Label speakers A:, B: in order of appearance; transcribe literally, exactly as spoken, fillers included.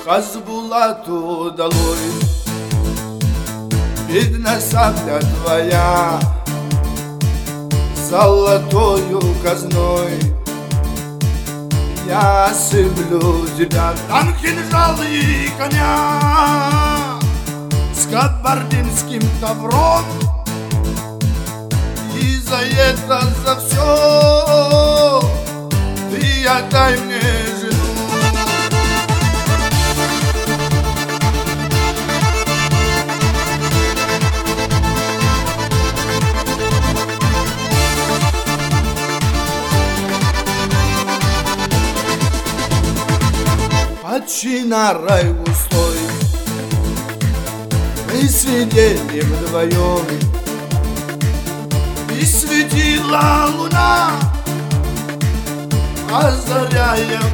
A: Хазбулату долой, видно сабля твоя золотою казной. Я сыплю тебя, там кинжал и коня с кабардинским ковром. И за это, за все ты отдай мне жену. Отчина рай густой, мы сидели вдвоем, и светила луна, озаряя